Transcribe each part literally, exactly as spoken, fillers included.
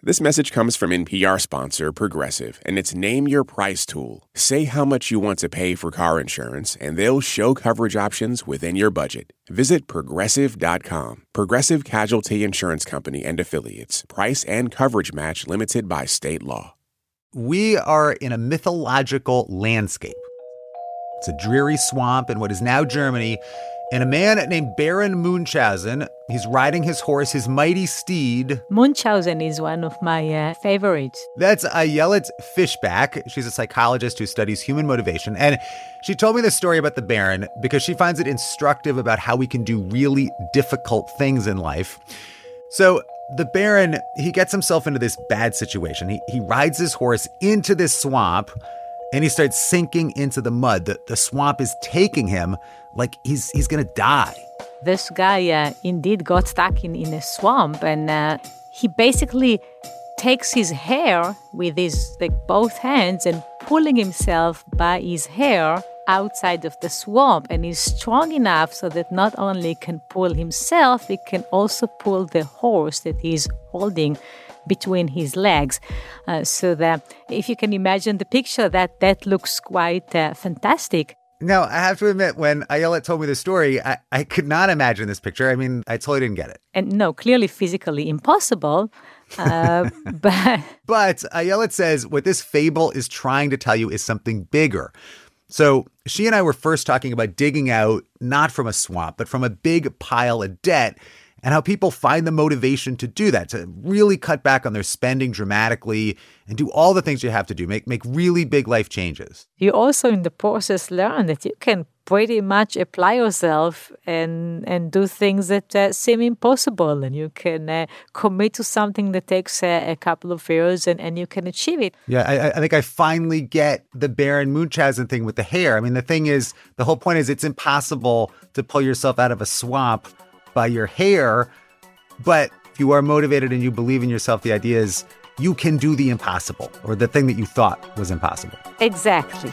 This message comes from N P R sponsor Progressive, and it's Name Your Price tool. Say how much you want to pay for car insurance, and they'll show coverage options within your budget. Visit Progressive dot com. Progressive Casualty Insurance Company and Affiliates. Price and coverage match limited by state law. We are in a mythological landscape. It's a dreary swamp in what is now Germany, and a man named Baron Munchausen, he's riding his horse, his mighty steed. Munchausen is one of my uh, favorites. That's Ayelet Fishback. She's a psychologist who studies human motivation. And she told me this story about the Baron because she finds it instructive about how we can do really difficult things in life. So the Baron, he gets himself into this bad situation. He, he rides his horse into this swamp, and he starts sinking into the mud. The, the swamp is taking him like he's he's going to die. This guy uh, indeed got stuck in, in a swamp, and uh, he basically takes his hair with his like both hands and pulling himself by his hair outside of the swamp. And he's strong enough so that not only can pull himself, he can also pull the horse that he's holding between his legs. Uh, so that if you can imagine the picture, that that looks quite uh, fantastic. Now, I have to admit, when Ayelet told me the story, I, I could not imagine this picture. I mean, I totally didn't get it. And no, clearly physically impossible. Uh, but but Ayelet says what this fable is trying to tell you is something bigger. So she and I were first talking about digging out, not from a swamp, but from a big pile of debt, and how people find the motivation to do that, to really cut back on their spending dramatically and do all the things you have to do, make make really big life changes. You also in the process learn that you can pretty much apply yourself and and do things that uh, seem impossible, and you can uh, commit to something that takes uh, a couple of years and, and you can achieve it. Yeah, I, I think I finally get the Baron Munchausen thing with the hair. I mean, the thing is, the whole point is it's impossible to pull yourself out of a swamp by your hair, but if you are motivated and you believe in yourself, the idea is you can do the impossible, or the thing that you thought was impossible. Exactly.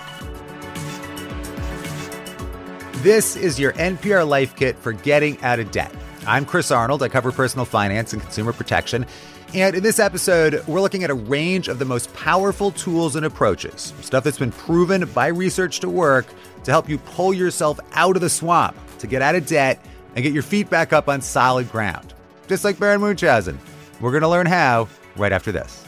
This is your N P R Life Kit for getting out of debt. I'm Chris Arnold. I cover personal finance and consumer protection. And in this episode, we're looking at a range of the most powerful tools and approaches, stuff that's been proven by research to work to help you pull yourself out of the swamp, to get out of debt, and get your feet back up on solid ground. Just like Baron Munchausen. We're going to learn how right after this.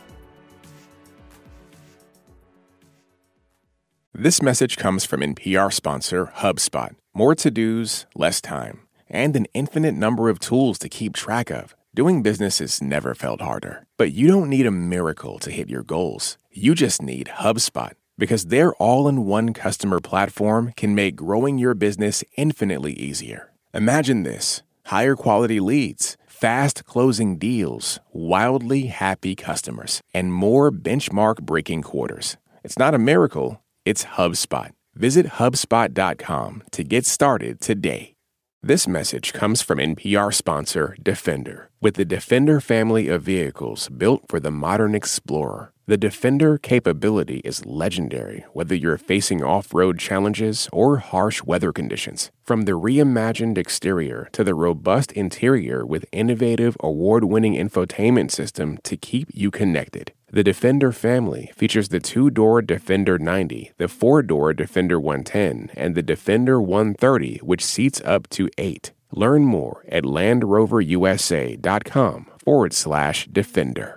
This message comes from N P R sponsor HubSpot. More to-dos, less time, and an infinite number of tools to keep track of. Doing business has never felt harder. But you don't need a miracle to hit your goals. You just need HubSpot, because their all-in-one customer platform can make growing your business infinitely easier. Imagine this: higher quality leads, fast closing deals, wildly happy customers, and more benchmark breaking quarters. It's not a miracle, it's HubSpot. Visit HubSpot dot com to get started today. This message comes from N P R sponsor Defender. With the Defender family of vehicles built for the modern explorer, the Defender capability is legendary, whether you're facing off-road challenges or harsh weather conditions. From the reimagined exterior to the robust interior with innovative award-winning infotainment system to keep you connected. The Defender family features the two-door Defender ninety, the four-door Defender one ten, and the Defender one thirty, which seats up to eight. Learn more at LandRoverUSA.com forward slash Defender.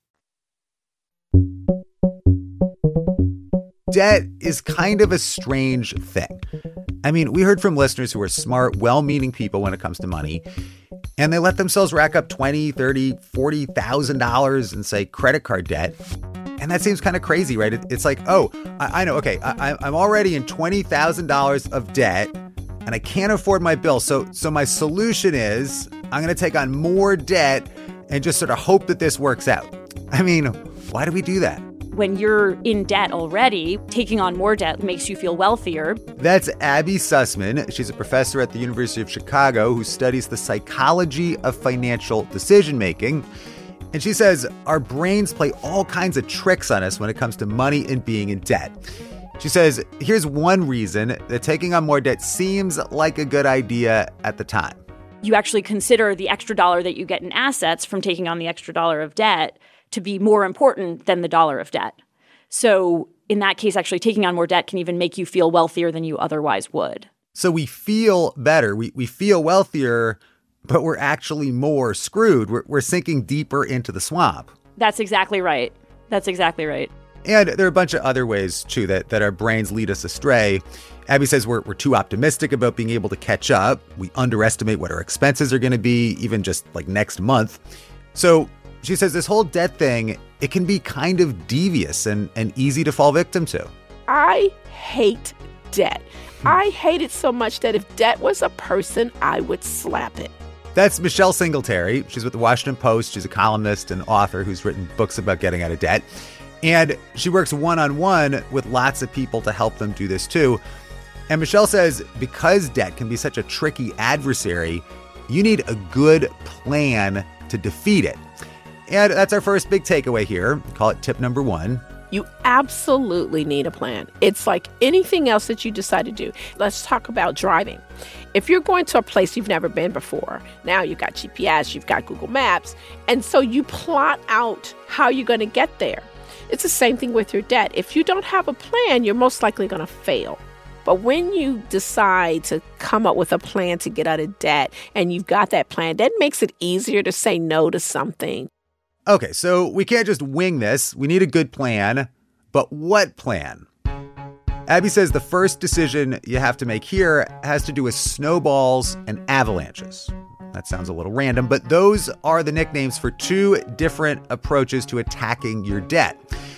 Debt is kind of a strange thing. I mean, we heard from listeners who are smart, well-meaning people when it comes to money, and they let themselves rack up twenty, thirty, forty thousand dollars in, say, credit card debt. And that seems kind of crazy, right? It, it's like, oh, I, I know, okay, I, I'm already in twenty thousand dollars of debt, and I can't afford my bill. So, so my solution is I'm going to take on more debt and just sort of hope that this works out. I mean, why do we do that? When you're in debt already, taking on more debt makes you feel wealthier. That's Abby Sussman. She's a professor at the University of Chicago who studies the psychology of financial decision-making. And she says our brains play all kinds of tricks on us when it comes to money and being in debt. She says, here's one reason that taking on more debt seems like a good idea at the time. You actually consider the extra dollar that you get in assets from taking on the extra dollar of debt to be more important than the dollar of debt. So in that case, actually taking on more debt can even make you feel wealthier than you otherwise would. So we feel better. We we feel wealthier, but we're actually more screwed. We're, we're sinking deeper into the swamp. That's exactly right. That's exactly right. And there are a bunch of other ways, too, that, that our brains lead us astray. Abby says we're, we're too optimistic about being able to catch up. We underestimate what our expenses are going to be, even just like next month. So she says this whole debt thing, it can be kind of devious and, and easy to fall victim to. I hate debt. I hate it so much that if debt was a person, I would slap it. That's Michelle Singletary. She's with the Washington Post. She's a columnist and author who's written books about getting out of debt. And she works one-on-one with lots of people to help them do this too. And Michelle says because debt can be such a tricky adversary, you need a good plan to defeat it. And that's our first big takeaway here. Call it tip number one. You absolutely need a plan. It's like anything else that you decide to do. Let's talk about driving. If you're going to a place you've never been before, now you've got G P S, you've got Google Maps, and so you plot out how you're going to get there. It's the same thing with your debt. If you don't have a plan, you're most likely going to fail. But when you decide to come up with a plan to get out of debt and you've got that plan, that makes it easier to say no to something. Okay, so we can't just wing this. We need a good plan. But what plan? Abby says the first decision you have to make here has to do with snowballs and avalanches. That sounds a little random, but those are the nicknames for two different approaches to attacking your debt.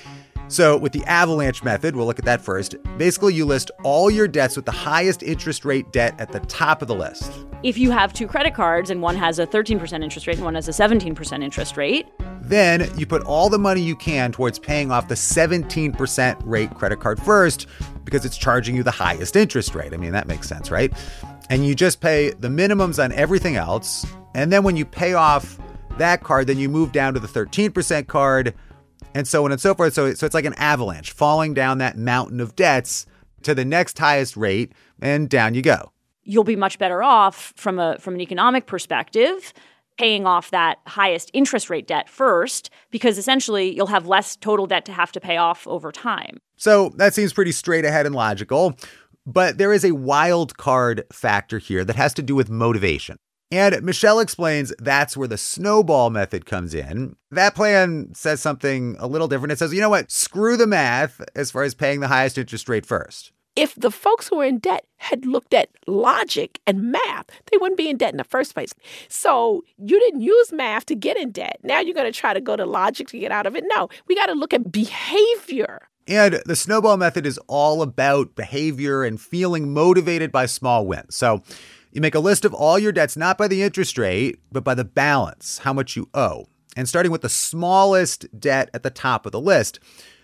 So with the avalanche method, we'll look at that first. Basically, you list all your debts with the highest interest rate debt at the top of the list. If you have two credit cards and one has a thirteen percent interest rate and one has a seventeen percent interest rate. Then you put all the money you can towards paying off the seventeen percent rate credit card first because it's charging you the highest interest rate. I mean, that makes sense, right? And you just pay the minimums on everything else. And then when you pay off that card, then you move down to the thirteen percent card and so on and so forth. So, so it's like an avalanche falling down that mountain of debts to the next highest rate and down you go. You'll be much better off from a from an economic perspective paying off that highest interest rate debt first, because essentially you'll have less total debt to have to pay off over time. So that seems pretty straight ahead and logical. But there is a wild card factor here that has to do with motivation. And Michelle explains that's where the snowball method comes in. That plan says something a little different. It says, you know what, screw the math as far as paying the highest interest rate first. If the folks who are in debt had looked at logic and math, they wouldn't be in debt in the first place. So you didn't use math to get in debt. Now you're going to try to go to logic to get out of it. No, we got to look at behavior. And the snowball method is all about behavior and feeling motivated by small wins. So you make a list of all your debts, not by the interest rate, but by the balance, how much you owe. And starting with the smallest debt at the top of the list.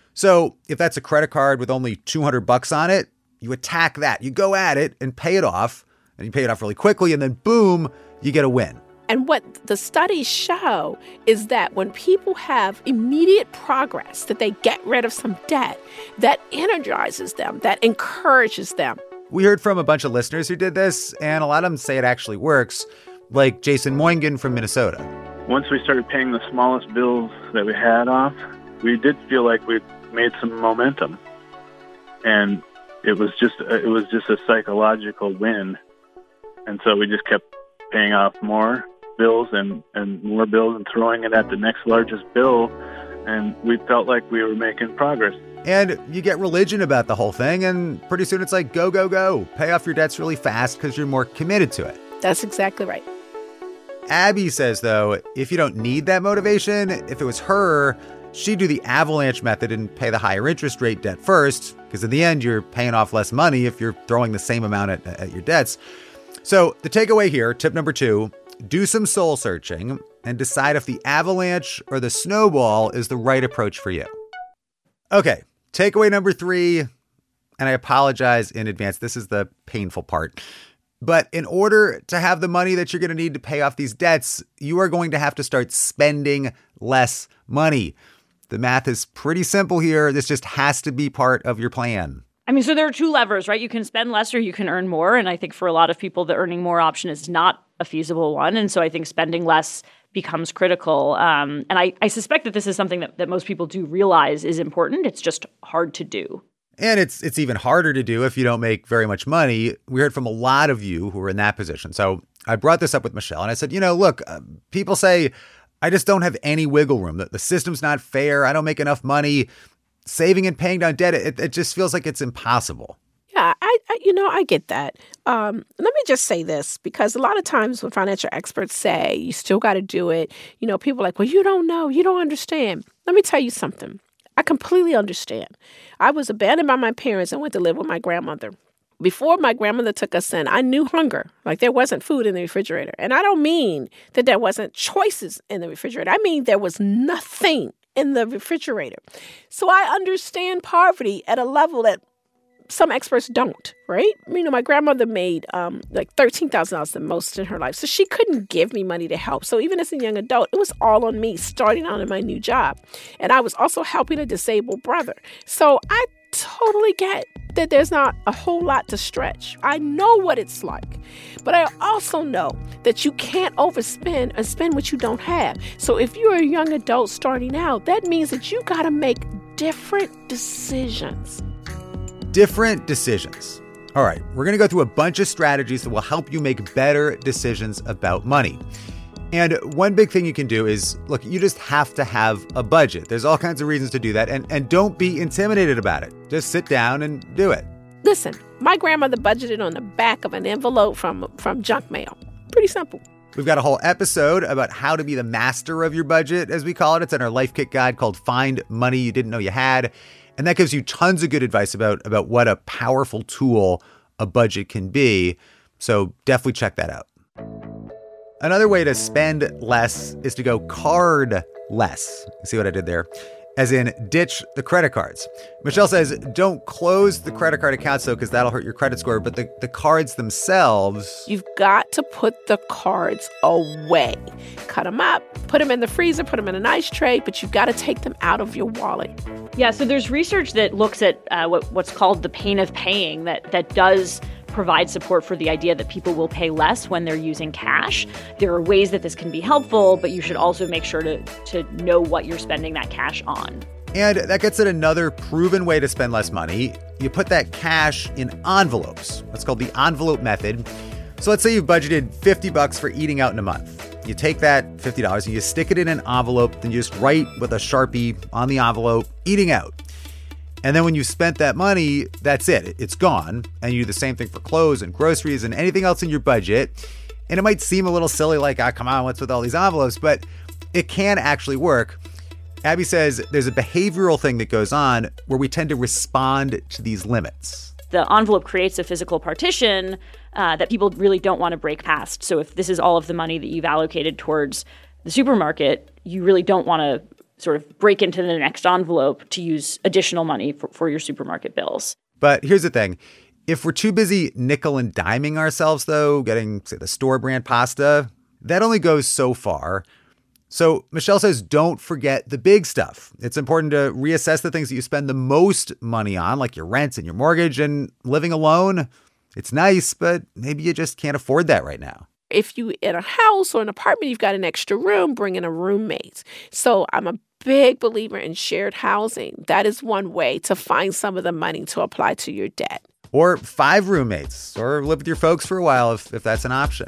So if that's a credit card with only two hundred bucks on it, you attack that. You go at it and pay it off. And you pay it off really quickly. And then boom, you get a win. And what the studies show is that when people have immediate progress, that they get rid of some debt, that energizes them, that encourages them. We heard from a bunch of listeners who did this, and a lot of them say it actually works, like Jason Moingen from Minnesota. Once we started paying the smallest bills that we had off, we did feel like we made some momentum. And it was just it was just a psychological win. And so we just kept paying off more bills and, and more bills and throwing it at the next largest bill. And we felt like we were making progress. And you get religion about the whole thing, and pretty soon it's like, go, go, go. Pay off your debts really fast because you're more committed to it. That's exactly right. Abby says, though, if you don't need that motivation, if it was her, she'd do the avalanche method and pay the higher interest rate debt first, because in the end, you're paying off less money if you're throwing the same amount at, at your debts. So the takeaway here, tip number two, do some soul searching and decide if the avalanche or the snowball is the right approach for you. Okay, takeaway number three, and I apologize in advance. This is the painful part. But in order to have the money that you're going to need to pay off these debts, you are going to have to start spending less money. The math is pretty simple here. This just has to be part of your plan. I mean, so there are two levers, right? You can spend less or you can earn more. And I think for a lot of people, the earning more option is not a feasible one. And so I think spending less becomes critical. Um, and I, I suspect that this is something that, that most people do realize is important. It's just hard to do. And it's it's even harder to do if you don't make very much money. We heard from a lot of you who are in that position. So I brought this up with Michelle and I said, you know, look, uh, people say, I just don't have any wiggle room. The, the system's not fair. I don't make enough money. Saving and paying down debt, it, it just feels like it's impossible. Yeah, I, I you know, I get that. Um, let me just say this, because a lot of times when financial experts say you still got to do it, you know, people are like, well, you don't know, you don't understand. Let me tell you something. I completely understand. I was abandoned by my parents and went to live with my grandmother. Before my grandmother took us in, I knew hunger. Like there wasn't food in the refrigerator. And I don't mean that there wasn't choices in the refrigerator. I mean there was nothing in the refrigerator. So I understand poverty at a level that some experts don't, right? You know, my grandmother made um, like thirteen thousand dollars the most in her life. So she couldn't give me money to help. So even as a young adult, it was all on me starting out in my new job. And I was also helping a disabled brother. So I totally get that there's not a whole lot to stretch. I know what it's like. But I also know that you can't overspend and spend what you don't have. So if you're a young adult starting out, that means that you got to make different decisions. Different decisions. All right, we're going to go through a bunch of strategies that will help you make better decisions about money. And one big thing you can do is, look, you just have to have a budget. There's all kinds of reasons to do that. And, and don't be intimidated about it. Just sit down and do it. Listen, my grandmother budgeted on the back of an envelope from, from junk mail. Pretty simple. We've got a whole episode about how to be the master of your budget, as we call it. It's in our life kit guide called Find Money You Didn't Know You Had. And that gives you tons of good advice about, about what a powerful tool a budget can be. So definitely check that out. Another way to spend less is to go card less. See what I did there? As in ditch the credit cards. Michelle says, don't close the credit card accounts though, because that'll hurt your credit score. But the, the cards themselves... You've got to put the cards away. Cut them up, put them in the freezer, put them in an ice tray, but you've got to take them out of your wallet. Yeah, so there's research that looks at uh, what, what's called the pain of paying that, that does provide support for the idea that people will pay less when they're using cash. There are ways that this can be helpful, but you should also make sure to, to know what you're spending that cash on. And that gets at another proven way to spend less money. You put that cash in envelopes. That's called the envelope method. So let's say you've budgeted fifty bucks for eating out in a month. You take that fifty dollars and you stick it in an envelope, then you just write with a Sharpie on the envelope, eating out. And then when you spent that money, that's it. It's gone. And you do the same thing for clothes and groceries and anything else in your budget. And it might seem a little silly, like, ah, come on, what's with all these envelopes? But it can actually work. Abby says there's a behavioral thing that goes on where we tend to respond to these limits. The envelope creates a physical partition uh, that people really don't want to break past. So if this is all of the money that you've allocated towards the supermarket, you really don't want to sort of break into the next envelope to use additional money for, for your supermarket bills. But here's the thing. If we're too busy nickel and diming ourselves, though, getting, say, the store brand pasta, that only goes so far. So Michelle says, don't forget the big stuff. It's important to reassess the things that you spend the most money on, like your rent and your mortgage and living alone. It's nice, but maybe you just can't afford that right now. If you in a house or an apartment, you've got an extra room, bring in a roommate. So I'm a big believer in shared housing. That is one way to find some of the money to apply to your debt. Or five roommates, or live with your folks for a while if, if that's an option.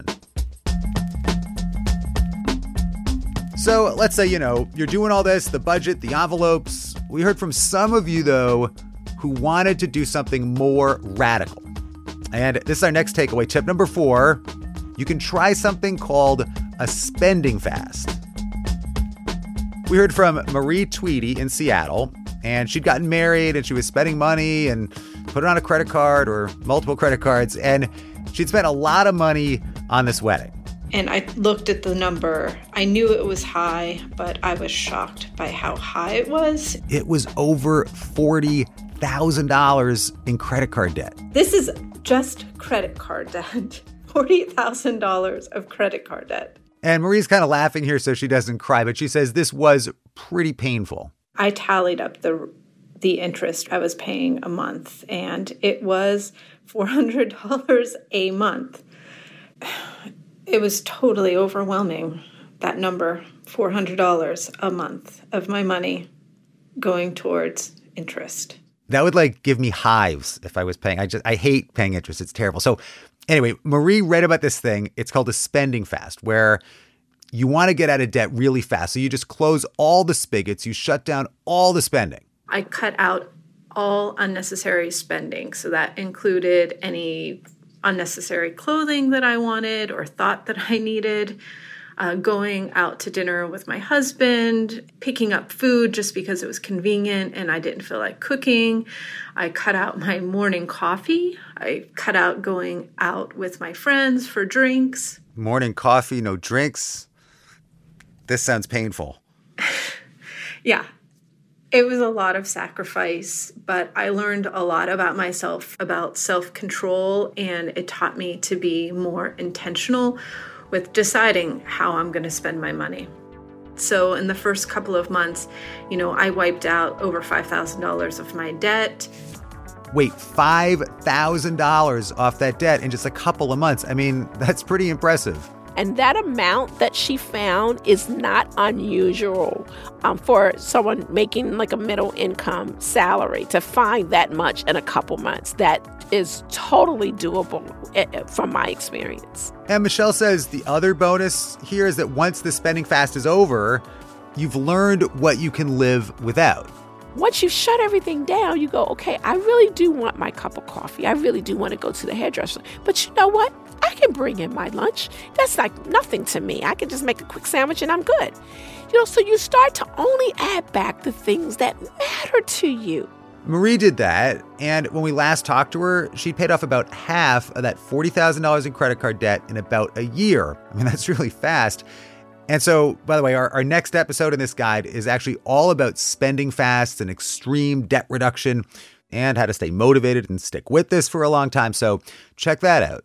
So let's say, you know, you're doing all this, the budget, the envelopes. We heard from some of you, though, who wanted to do something more radical. And this is our next takeaway. Tip number four. You can try something called a spending fast. We heard from Marie Tweedy in Seattle, and she'd gotten married and she was spending money and put it on a credit card or multiple credit cards, and she'd spent a lot of money on this wedding. And I looked at the number. I knew it was high, but I was shocked by how high it was. It was over forty thousand dollars in credit card debt. This is just credit card debt. forty thousand dollars of credit card debt. And Marie's kind of laughing here so she doesn't cry, but she says this was pretty painful. I tallied up the the interest I was paying a month, and it was four hundred dollars a month. It was totally overwhelming, that number, four hundred dollars a month of my money going towards interest. That would like give me hives if I was paying. I just I hate paying interest. It's terrible. So anyway, Marie read about this thing. It's called a spending fast, where you want to get out of debt really fast. So you just close all the spigots. You shut down all the spending. I cut out all unnecessary spending. So that included any unnecessary clothing that I wanted or thought that I needed, uh, going out to dinner with my husband, picking up food just because it was convenient and I didn't feel like cooking. I cut out my morning coffee. I cut out going out with my friends for drinks. Morning coffee, no drinks. This sounds painful. Yeah. It was a lot of sacrifice, but I learned a lot about myself, about self-control, and it taught me to be more intentional with deciding how I'm going to spend my money. So in the first couple of months, you know, I wiped out over five thousand dollars of my debt. Wait, five thousand dollars off that debt in just a couple of months. I mean, that's pretty impressive. And that amount that she found is not unusual um, for someone making like a middle income salary to find that much in a couple months. That is totally doable from my experience. And Michelle says the other bonus here is that once the spending fast is over, you've learned what you can live without. Once you shut everything down, you go, okay, I really do want my cup of coffee. I really do want to go to the hairdresser. But you know what? I can bring in my lunch. That's like nothing to me. I can just make a quick sandwich and I'm good. You know, so you start to only add back the things that matter to you. Marie did that. And when we last talked to her, she paid off about half of that forty thousand dollars in credit card debt in about a year. I mean, that's really fast. And so, by the way, our, our next episode in this guide is actually all about spending fast and extreme debt reduction and how to stay motivated and stick with this for a long time. So check that out.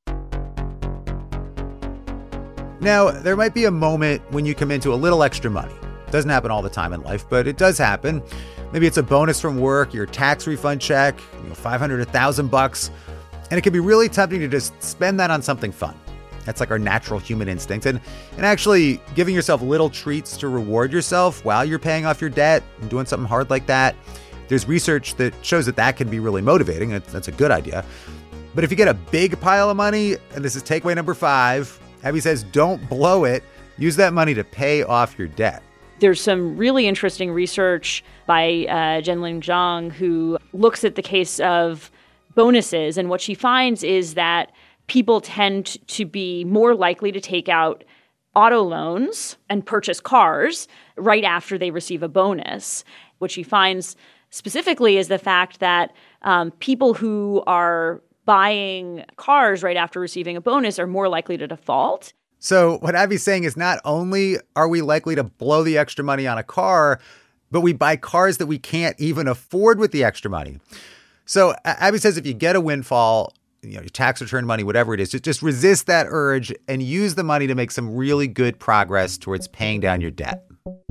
Now, there might be a moment when you come into a little extra money. It doesn't happen all the time in life, but it does happen. Maybe it's a bonus from work, your tax refund check, you know, five hundred, a thousand bucks. And it can be really tempting to just spend that on something fun. That's like our natural human instinct. And, and actually giving yourself little treats to reward yourself while you're paying off your debt and doing something hard like that. There's research that shows that that can be really motivating. That's a good idea. But if you get a big pile of money, and this is takeaway number five, Abby says, don't blow it. Use that money to pay off your debt. There's some really interesting research by uh, Zhenling Zhang, who looks at the case of bonuses. And what she finds is that people tend to be more likely to take out auto loans and purchase cars right after they receive a bonus. What she finds specifically is the fact that um, people who are buying cars right after receiving a bonus are more likely to default. So what Abby's saying is not only are we likely to blow the extra money on a car, but we buy cars that we can't even afford with the extra money. So Abby says if you get a windfall, you know, your tax return money, whatever it is, just, just resist that urge and use the money to make some really good progress towards paying down your debt.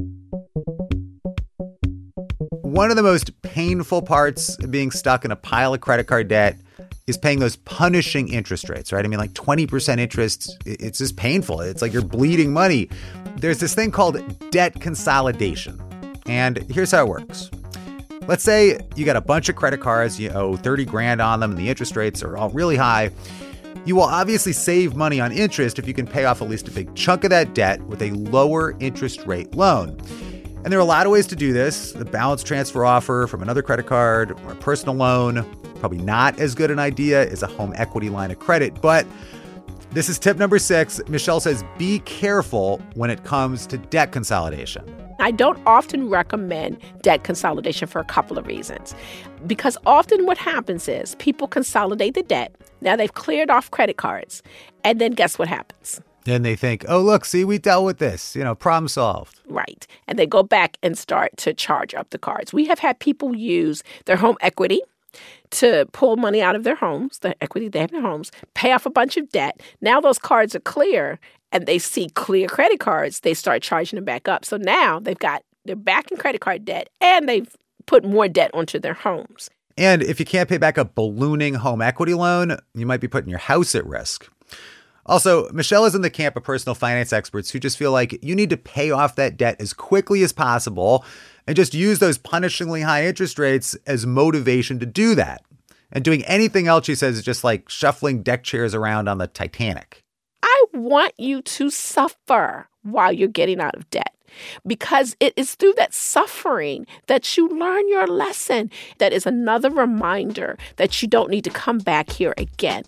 One of the most painful parts of being stuck in a pile of credit card debt is paying those punishing interest rates, right? I mean, like twenty percent interest, it's just painful. It's like you're bleeding money. There's this thing called debt consolidation. And here's how it works. Let's say you got a bunch of credit cards, you owe thirty grand on them, and the interest rates are all really high. You will obviously save money on interest if you can pay off at least a big chunk of that debt with a lower interest rate loan. And there are a lot of ways to do this. The balance transfer offer from another credit card or a personal loan, probably not as good an idea as a home equity line of credit. But this is tip number six. Michelle says, be careful when it comes to debt consolidation. I don't often recommend debt consolidation for a couple of reasons. Because often what happens is people consolidate the debt. Now they've cleared off credit cards. And then guess what happens? Then they think, oh, look, see, we dealt with this, you know, problem solved. Right. And they go back and start to charge up the cards. We have had people use their home equity to pull money out of their homes, the equity they have in their homes, pay off a bunch of debt. Now those cards are clear and they see clear credit cards. They start charging them back up. So now they've got, they're back in credit card debt and they've put more debt onto their homes. And if you can't pay back a ballooning home equity loan, you might be putting your house at risk. Also, Michelle is in the camp of personal finance experts who just feel like you need to pay off that debt as quickly as possible and just use those punishingly high interest rates as motivation to do that. And doing anything else, she says, is just like shuffling deck chairs around on the Titanic. I want you to suffer while you're getting out of debt, because it is through that suffering that you learn your lesson. That is another reminder that you don't need to come back here again.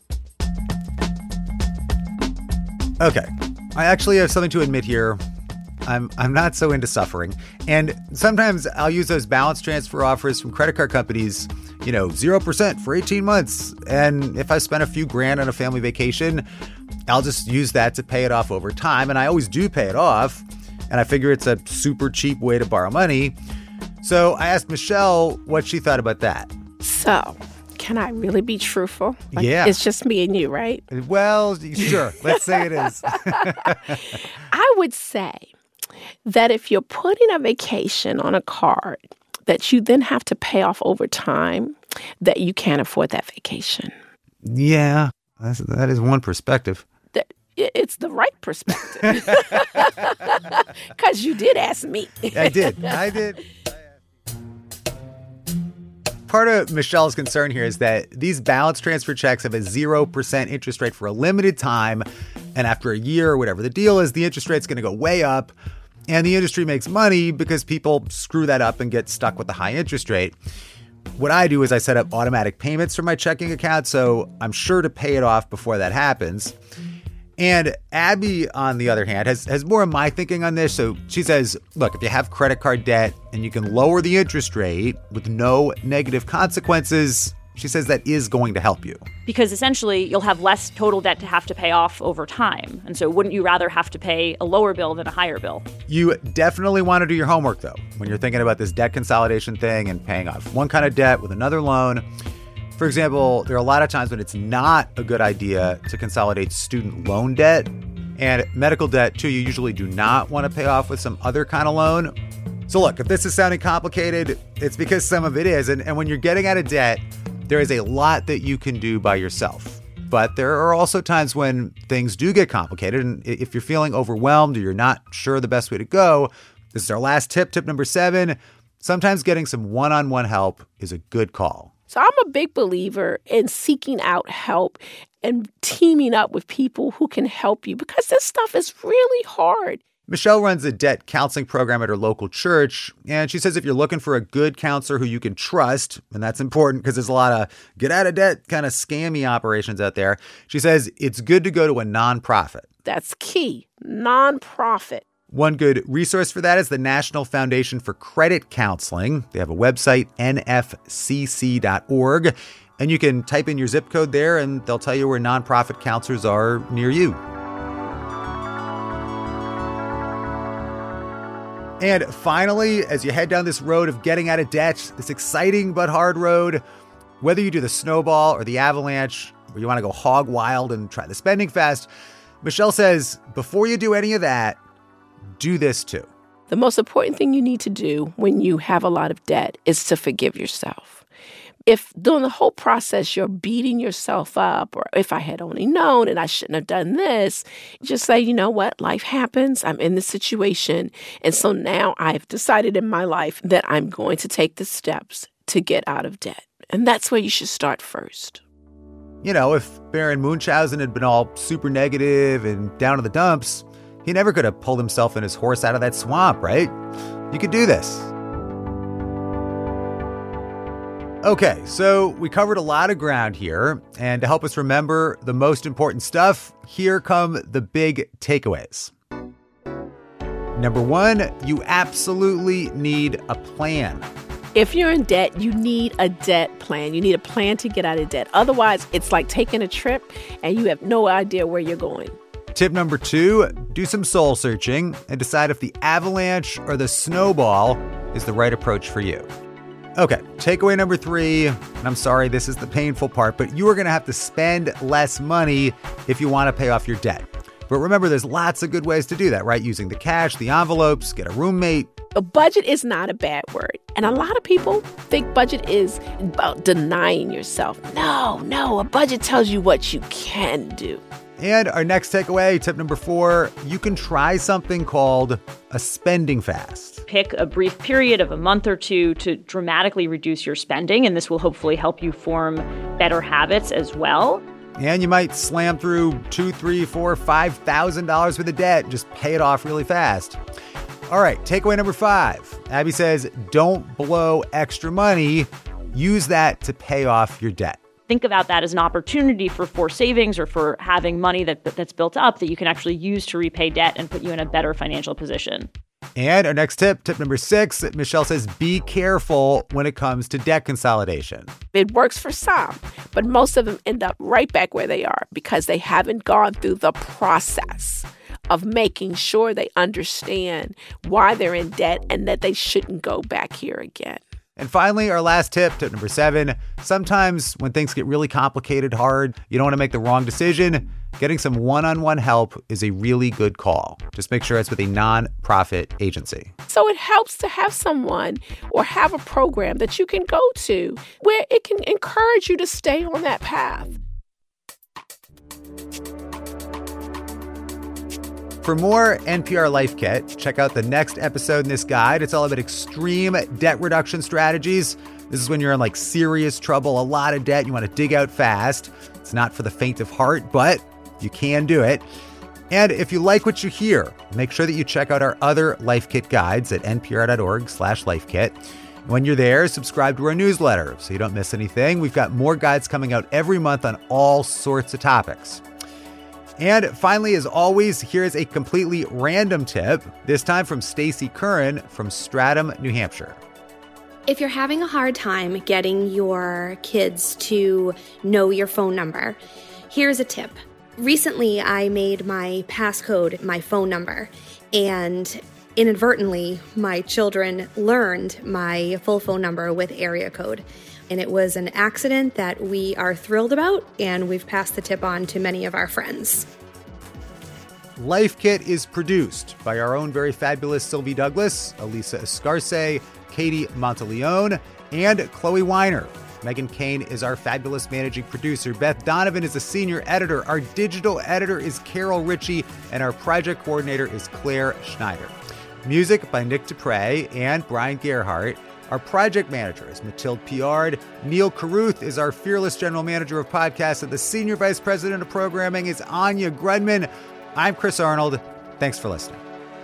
Okay, I actually have something to admit here. I'm I'm not so into suffering. And sometimes I'll use those balance transfer offers from credit card companies, you know, zero percent for eighteen months. And if I spend a few grand on a family vacation, I'll just use that to pay it off over time. And I always do pay it off. And I figure it's a super cheap way to borrow money. So I asked Michelle what she thought about that. So, can I really be truthful? Like, yeah. It's just me and you, right? Well, sure. Let's say it is. I would say that if you're putting a vacation on a card that you then have to pay off over time, that you can't afford that vacation. Yeah, that's, that is one perspective. That it's the right perspective. Because you did ask me. I did. I did. Part of Michelle's concern here is that these balance transfer checks have a zero percent interest rate for a limited time. And after a year or whatever the deal is, the interest rate's going to go way up. And the industry makes money because people screw that up and get stuck with the high interest rate. What I do is I set up automatic payments from my checking account, so I'm sure to pay it off before that happens. And Abby, on the other hand, has, has more of my thinking on this. So she says, look, if you have credit card debt and you can lower the interest rate with no negative consequences, she says that is going to help you. Because essentially, you'll have less total debt to have to pay off over time. And so wouldn't you rather have to pay a lower bill than a higher bill? You definitely want to do your homework, though, when you're thinking about this debt consolidation thing and paying off one kind of debt with another loan. For example, there are a lot of times when it's not a good idea to consolidate student loan debt. And medical debt, too, you usually do not want to pay off with some other kind of loan. So look, if this is sounding complicated, it's because some of it is. And, and when you're getting out of debt, there is a lot that you can do by yourself. But there are also times when things do get complicated. And if you're feeling overwhelmed or you're not sure the best way to go, this is our last tip, tip number seven. Sometimes getting some one-on-one help is a good call. So I'm a big believer in seeking out help and teaming up with people who can help you, because this stuff is really hard. Michelle runs a debt counseling program at her local church, and she says if you're looking for a good counselor who you can trust, and that's important because there's a lot of get out of debt kind of scammy operations out there, she says it's good to go to a nonprofit. That's key. Nonprofit. One good resource for that is the National Foundation for Credit Counseling. They have a website, N F C C dot org, and you can type in your zip code there and they'll tell you where nonprofit counselors are near you. And finally, as you head down this road of getting out of debt, this exciting but hard road, whether you do the snowball or the avalanche, or you want to go hog wild and try the spending fest, Michelle says, before you do any of that, do this too. The most important thing you need to do when you have a lot of debt is to forgive yourself. If during the whole process you're beating yourself up, or if I had only known and I shouldn't have done this, just say, you know what, life happens. I'm in this situation. And so now I've decided in my life that I'm going to take the steps to get out of debt. And that's where you should start first. You know, if Baron Munchausen had been all super negative and down in the dumps, he never could have pulled himself and his horse out of that swamp, right? You could do this. Okay, so we covered a lot of ground here, and to help us remember the most important stuff, here come the big takeaways. Number one, you absolutely need a plan. If you're in debt, you need a debt plan. You need a plan to get out of debt. Otherwise, it's like taking a trip and you have no idea where you're going. Tip number two, do some soul searching and decide if the avalanche or the snowball is the right approach for you. Okay, takeaway number three, and I'm sorry, this is the painful part, but you are going to have to spend less money if you want to pay off your debt. But remember, there's lots of good ways to do that, right? Using the cash, the envelopes, get a roommate. A budget is not a bad word. And a lot of people think budget is about denying yourself. No, no, a budget tells you what you can do. And our next takeaway, tip number four, you can try something called a spending fast. Pick a brief period of a month or two to dramatically reduce your spending, and this will hopefully help you form better habits as well. And you might slam through two, three, four, five thousand dollars worth of debt. Just pay it off really fast. All right, takeaway number five. Abby says, don't blow extra money. Use that to pay off your debt. Think about that as an opportunity for forced savings or for having money that that's built up that you can actually use to repay debt and put you in a better financial position. And our next tip, tip number six, Michelle says, be careful when it comes to debt consolidation. It works for some, but most of them end up right back where they are because they haven't gone through the process of making sure they understand why they're in debt and that they shouldn't go back here again. And finally, our last tip, tip number seven, sometimes when things get really complicated, hard, you don't want to make the wrong decision, getting some one-on-one help is a really good call. Just make sure it's with a nonprofit agency. So it helps to have someone or have a program that you can go to where it can encourage you to stay on that path. For more N P R Life Kit, check out the next episode in this guide. It's all about extreme debt reduction strategies. This is when you're in like serious trouble, a lot of debt, you want to dig out fast. It's not for the faint of heart, but you can do it. And if you like what you hear, make sure that you check out our other Life Kit guides at npr.org slash lifekit. When you're there, subscribe to our newsletter so you don't miss anything. We've got more guides coming out every month on all sorts of topics. And finally, as always, here's a completely random tip, this time from Stacy Curran from Stratham, New Hampshire. If you're having a hard time getting your kids to know your phone number, here's a tip. Recently, I made my passcode my phone number, and inadvertently, my children learned my full phone number with area code. And it was an accident that we are thrilled about, and we've passed the tip on to many of our friends. Life Kit is produced by our own very fabulous Sylvie Douglas, Elisa Escarce, Katie Monteleone, and Chloe Weiner. Megan Kane is our fabulous managing producer. Beth Donovan is a senior editor. Our digital editor is Carol Ritchie, and our project coordinator is Claire Schneider. Music by Nick Dupre and Brian Gerhardt. Our project manager is Mathilde Piard. Neil Carruth is our fearless general manager of podcasts, and the senior vice president of programming is Anya Grudman. I'm Chris Arnold. Thanks for listening.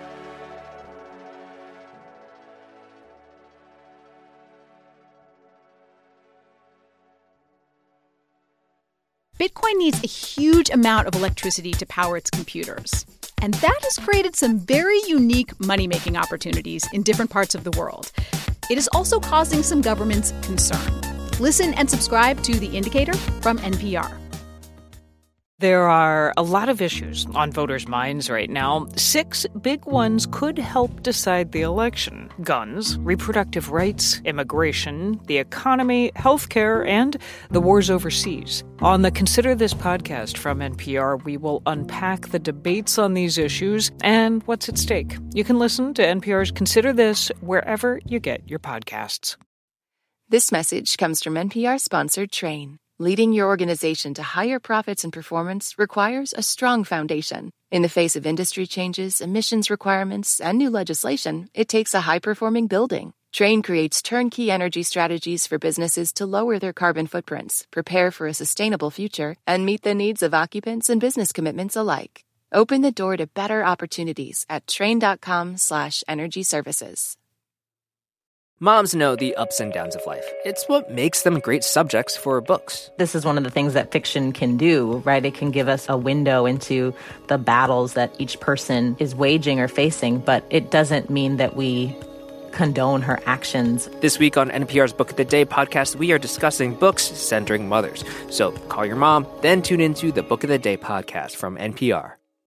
Bitcoin needs a huge amount of electricity to power its computers. And that has created some very unique money-making opportunities in different parts of the world. It is also causing some governments concern. Listen and subscribe to The Indicator from N P R. There are a lot of issues on voters' minds right now. Six big ones could help decide the election: guns, reproductive rights, immigration, the economy, healthcare, and the wars overseas. On the Consider This podcast from N P R, we will unpack the debates on these issues and what's at stake. You can listen to N P R's Consider This wherever you get your podcasts. This message comes from N P R-sponsored Train. Leading your organization to higher profits and performance requires a strong foundation. In the face of industry changes, emissions requirements, and new legislation, it takes a high-performing building. Train creates turnkey energy strategies for businesses to lower their carbon footprints, prepare for a sustainable future, and meet the needs of occupants and business commitments alike. Open the door to better opportunities at train.com slash energy services. Moms know the ups and downs of life. It's what makes them great subjects for books. This is one of the things that fiction can do, right? It can give us a window into the battles that each person is waging or facing, but it doesn't mean that we condone her actions. This week on N P R's Book of the Day podcast, we are discussing books centering mothers. So call your mom, then tune into the Book of the Day podcast from N P R.